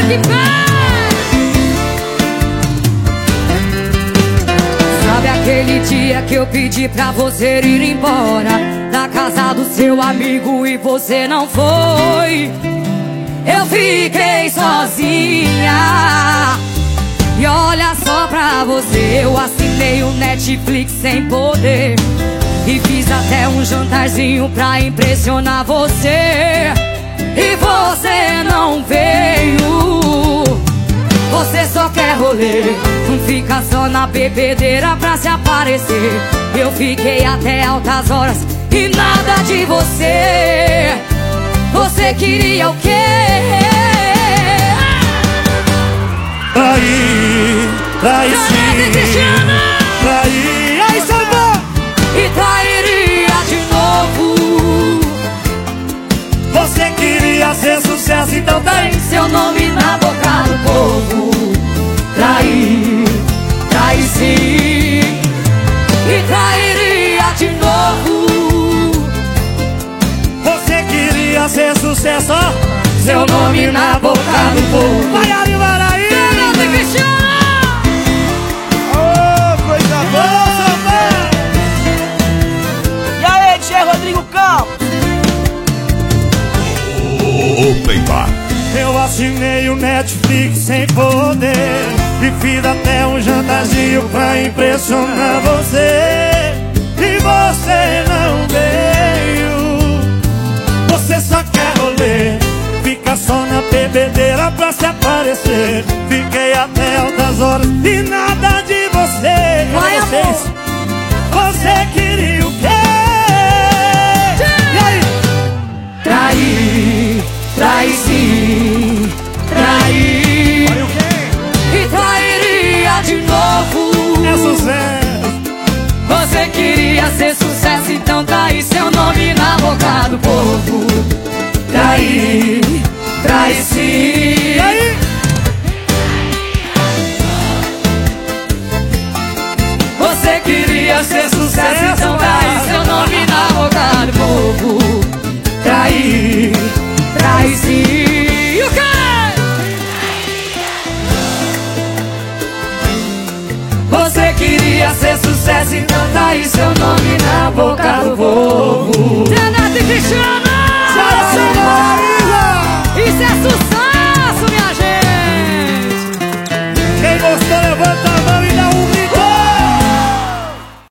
que pé. Sabe aquele dia que eu pedi pra você ir embora da casa do seu amigo e você não foi? Eu fiquei sozinha. E olha só pra você, eu assinei o Netflix sem poder e fiz até um jantarzinho pra impressionar você. E você não veio. Você só quer rolê, não fica só na bebedeira pra se aparecer. Eu fiquei até altas horas e nada de você. Você queria o quê? Trair sim, trair, aí salvou! E trairia de novo. Você queria ser sucesso, então Tem seu nome na boca do povo. Trair, trair sim. E trairia de novo. Você queria ser sucesso, ó. Seu nome na boca do povo. Vai, Ari, vai, aí! Ô, coisa boa! E aí, DJ Rodrigo Campos? Open Bar. Eu assinei o Netflix sem poder e fiz até um jantarzinho pra impressionar você. E você não veio. Você só quer rolê, fica só na bebedeira pra se aparecer. Fiquei até altas horas e nada de você. Vai, vocês, você queria o quê? E aí? Trair, trair sim. Trair. E trairia de novo. É sucesso. Você queria ser sucesso, então trair seu nome na boca do povo. Trair, trair sim.